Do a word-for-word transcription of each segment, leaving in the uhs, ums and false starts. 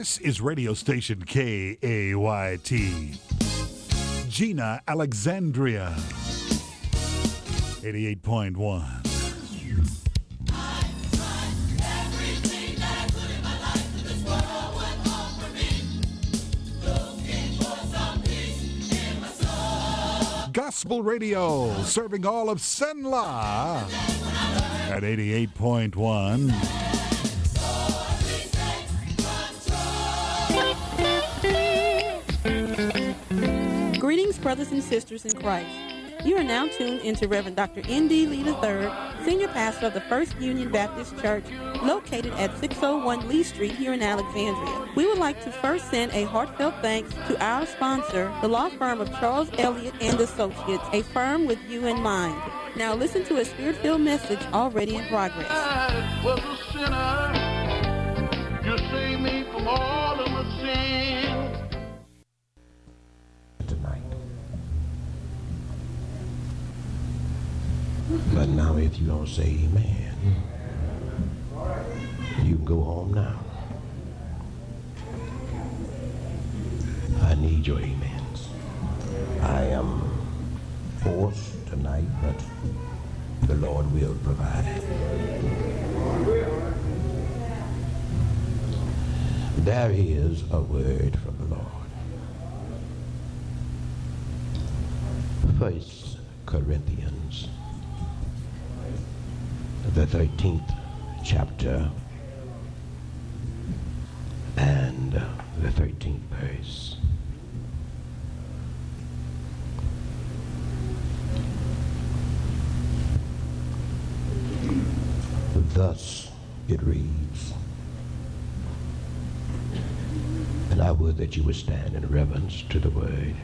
This is radio station K A Y T. Gina Alexandria. eighty-eight point one. Gospel Radio, serving all of Senla at eighty-eight point one. Greetings, brothers and sisters in Christ. You are now tuned into Reverend Doctor N D Lee the third, Senior Pastor of the First Union Baptist Church, located at six oh one Lee Street here in Alexandria. We would like to first send a heartfelt thanks to our sponsor, the law firm of Charles Elliott and Associates, a firm with you in mind. Now listen to a spirit-filled message already in progress. I was a sinner. You saved me from all of my sins. Tonight. But now if you don't say amen, you can go home now. I need your amens. I am forced tonight, but the Lord will provide. There is a word from the Lord. First Corinthians, the thirteenth chapter and the thirteenth verse. Thus it reads, and I would that you would stand in reverence to the word.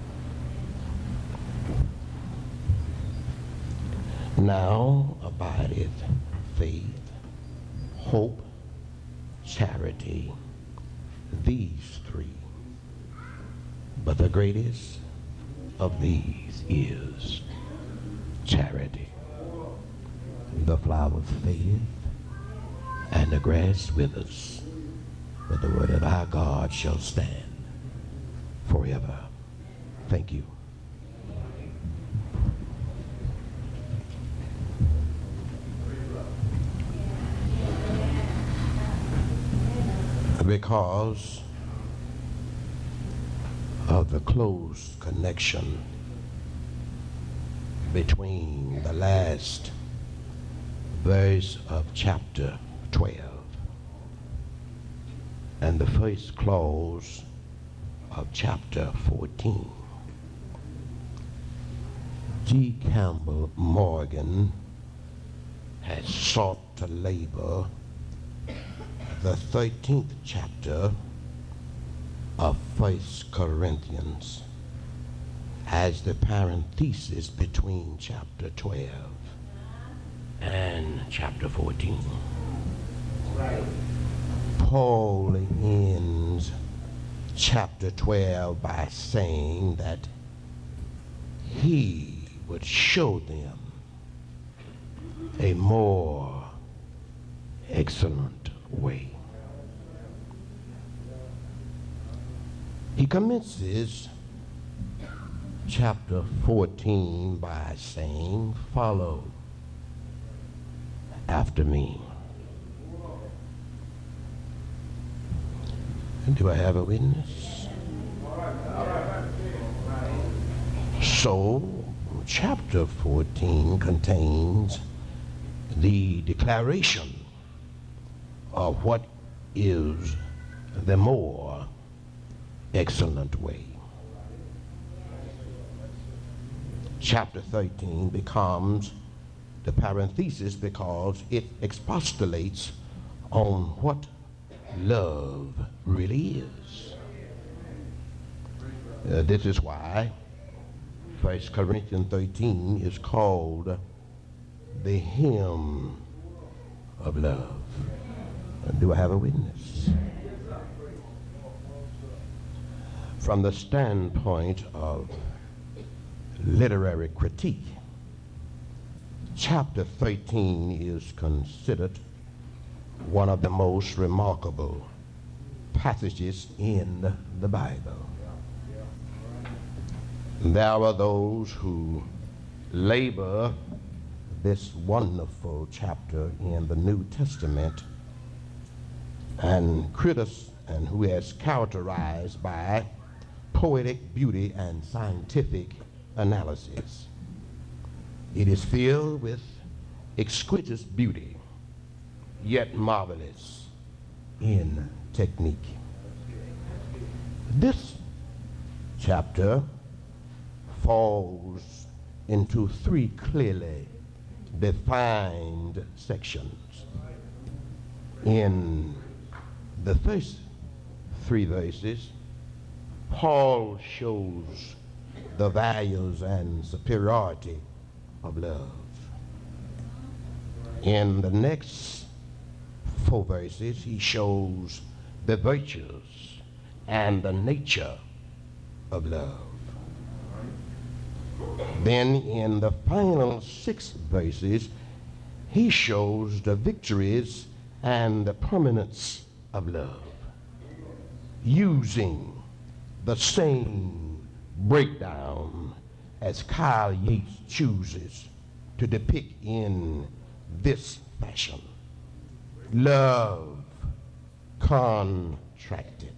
Now abideth faith, hope, charity, these three. But the greatest of these is charity. The flower fadeth and the grass withers, but the word of our God shall stand forever. Thank you. Because of the close connection between the last verse of chapter twelve and the first clause of chapter fourteen, G. Campbell Morgan has sought to label the thirteenth chapter of First Corinthians as the parenthesis between chapter twelve and chapter fourteen. Right. Paul ends chapter twelve by saying that he would show them a more excellent way. He commences chapter fourteen by saying, follow after me. Do I have a witness? So, chapter fourteen contains the declaration of what is the more excellent way. Chapter thirteen becomes the parenthesis because it expostulates on what love really is. Uh, this is why First Corinthians thirteen is called the hymn of love. Uh, do I have a witness? From the standpoint of literary critique, chapter thirteen is considered one of the most remarkable passages in the Bible. There are those who labor this wonderful chapter in the New Testament and critics and who is characterized by poetic beauty and scientific analysis. It is filled with exquisite beauty, yet marvelous in technique. This chapter falls into three clearly defined sections. In the first three verses, Paul shows the values and superiority of love. In the next four verses, he shows the virtues and the nature of love. Then in the final six verses, he shows the victories and the permanence of love, using the same breakdown as Kyle Yates chooses to depict in this fashion. Love contracted,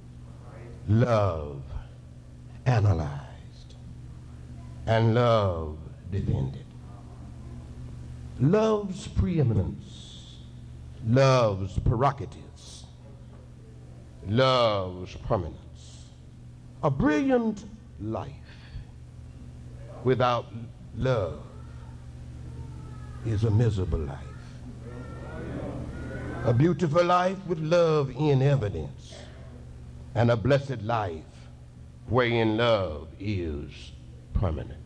love analyzed, and love defended. Love's preeminence, love's prerogatives, love's permanence. A brilliant life without love is a miserable life. A beautiful life with love in evidence, and a blessed life wherein love is permanent.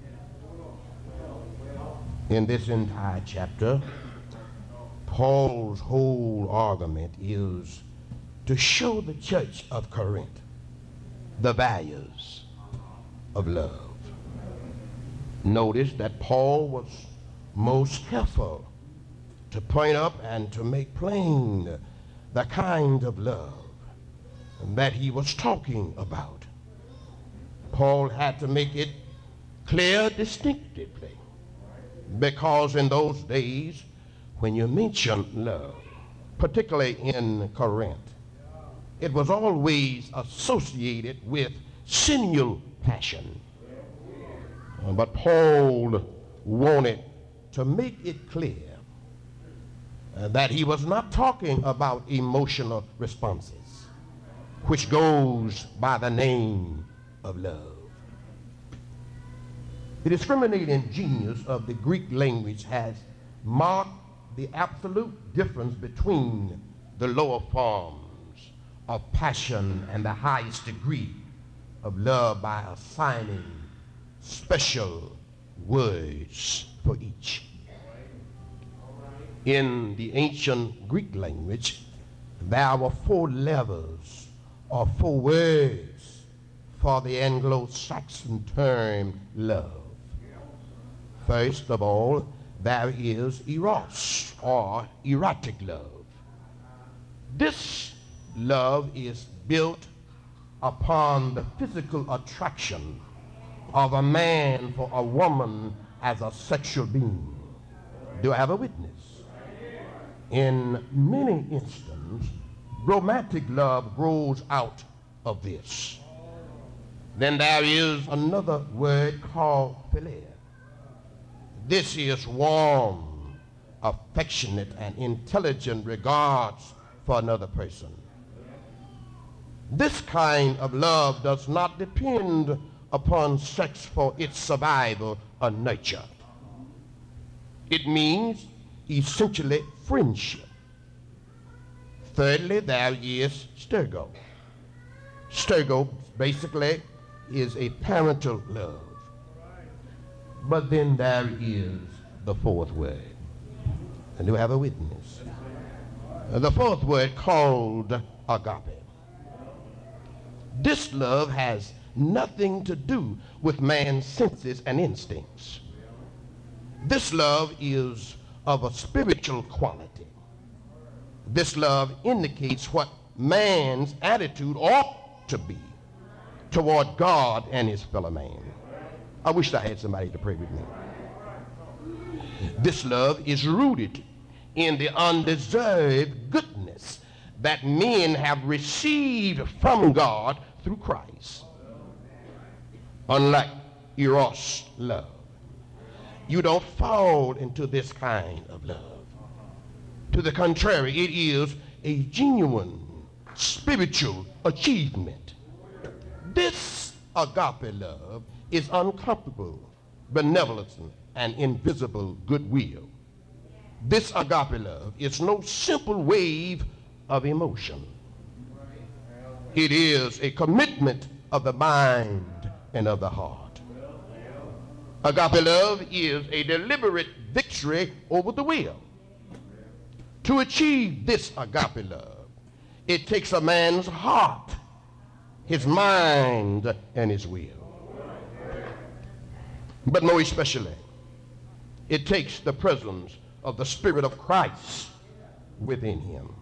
In this entire chapter, Paul's whole argument is to show the church of Corinth the values of love. Notice that Paul was most careful to point up and to make plain the kind of love that he was talking about. Paul had to make it clear distinctively, because in those days when you mention love, particularly in Corinth, it was always associated with sensual passion. But Paul wanted to make it clear uh, that he was not talking about emotional responses, which goes by the name of love. The discriminating genius of the Greek language has marked the absolute difference between the lower forms of passion and the highest degree of love by assigning special words for each. In the ancient Greek language, there were four levels or four words for the Anglo-Saxon term love. First of all, there is eros, or erotic love. This love is built upon the physical attraction of a man for a woman as a sexual being. Do I have a witness? In many instances, romantic love grows out of this. Then there is another word called philia. This is warm, affectionate, and intelligent regards for another person. This kind of love does not depend upon sex for its survival or nurture. It means essentially friendship. Thirdly, there is stergo. Stergo basically is a parental love. But then there is the fourth word. And do we have a witness? The fourth word called agape. This love has nothing to do with man's senses and instincts. This love is of a spiritual quality. This love indicates what man's attitude ought to be toward God and his fellow man. I wish I had somebody to pray with me. This love is rooted in the undeserved goodness that men have received from God through Christ. Unlike eros love, you don't fall into this kind of love. To the contrary, it is a genuine spiritual achievement. This agape love is uncomfortable benevolence and invisible goodwill. This agape love is no simple wave of emotion. It is a commitment of the mind and of the heart. Agape love is a deliberate victory over the will. To achieve this agape love, it takes a man's heart, his mind, and his will. But more especially, it takes the presence of the Spirit of Christ within him.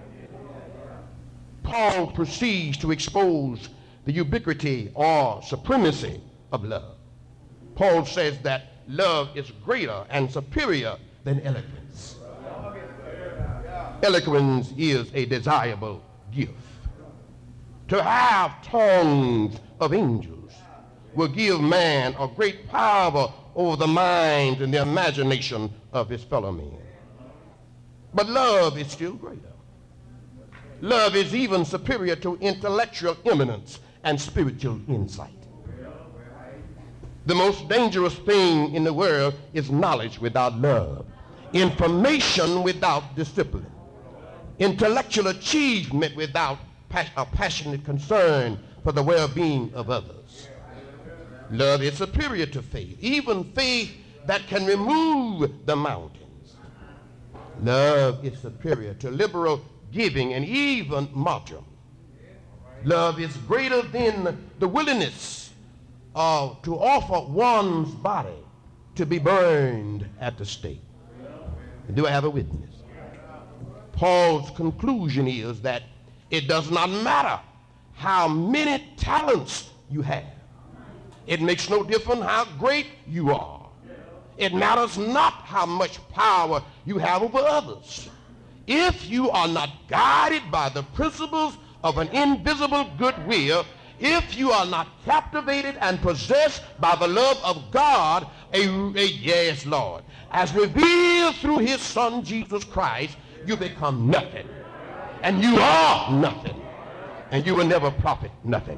Paul proceeds to expose the ubiquity or supremacy of love. Paul says that love is greater and superior than eloquence. Eloquence is a desirable gift. To have tongues of angels will give man a great power over the mind and the imagination of his fellow men. But love is still greater. Love is even superior to intellectual eminence and spiritual insight. The most dangerous thing in the world is knowledge without love, information without discipline, intellectual achievement without pas- a passionate concern for the well-being of others. Love is superior to faith, even faith that can remove the mountains. Love is superior to liberal giving and even martyrdom. Love is greater than the willingness uh, to offer one's body to be burned at the stake. Do I have a witness? Paul's conclusion is that it does not matter how many talents you have. It makes no difference how great you are. It matters not how much power you have over others. If you are not guided by the principles of an invisible goodwill, if you are not captivated and possessed by the love of God, a, a yes, Lord, as revealed through his son Jesus Christ, you become nothing. And you are nothing. And you will never profit nothing.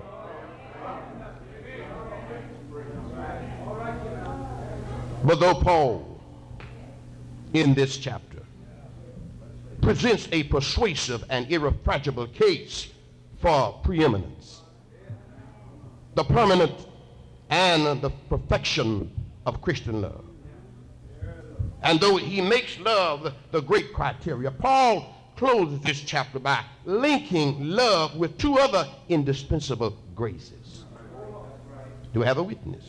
But though Paul, in this chapter, presents a persuasive and irrefragable case for preeminence, the permanent and the perfection of Christian love, and though he makes love the great criteria, Paul closes this chapter by linking love with two other indispensable graces. Do I have a witness?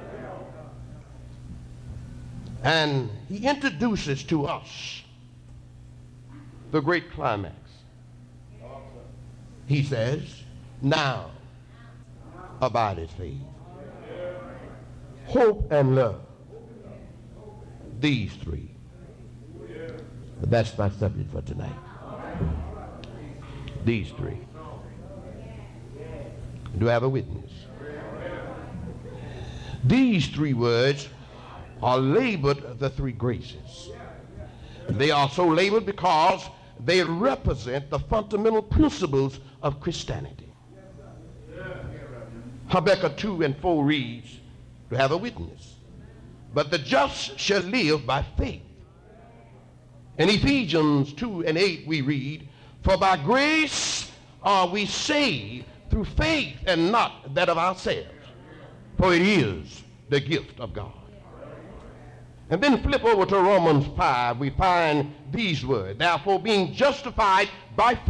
And he introduces to us the great climax. He says, now abideth faith, hope, and love. These three. But that's my subject for tonight. These three. Do I have a witness? These three words are labeled the three graces. They are so labeled because they represent the fundamental principles of Christianity. Habakkuk two and four reads, to have a witness, but the just shall live by faith. In Ephesians two and eight we read, for by grace are we saved through faith, and not that of ourselves, for it is the gift of God. And then flip over to Romans five, we find these words, therefore being justified by faith,